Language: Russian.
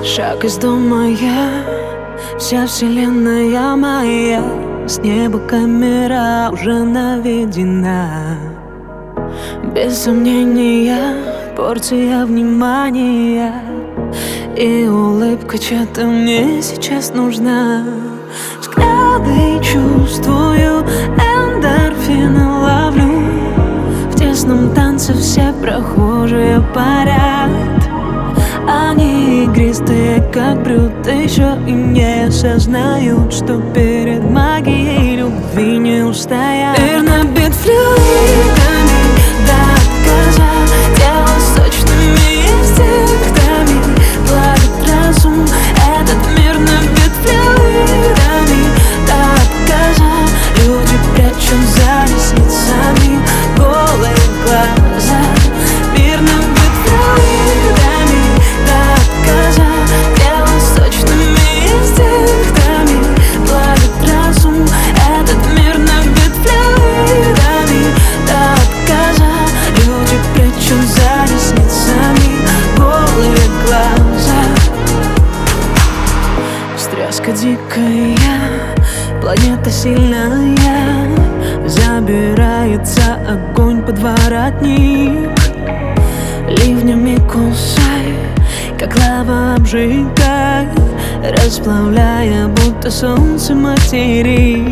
Шаг из дома я, вся вселенная моя. С неба камера уже наведена. Без сомнения, порция внимания и улыбка чья-то мне сейчас нужна. Взгляды чувствую, эндорфины ловлю. В тесном танце все прохожие парят. Они игристые, как брют, еще и не осознают, что перед магией любви не устоят. Мир набит флюидами до отказа, тело сочными инстинктами плавит разум. Этот мир набит флюидами до отказа. Люди прячут за ресницами голые глаза. Мир набит флюидами до отказа, тело сочными инстинктами плавит разум. Этот мир набит флюидами до отказа. Люди прячут за ресницами голые глаза. Встряска дикая, планета сильная. Забирается огонь под воротник. Ливнями кусай, как лава обжигай, расплавляя, будто солнце материк.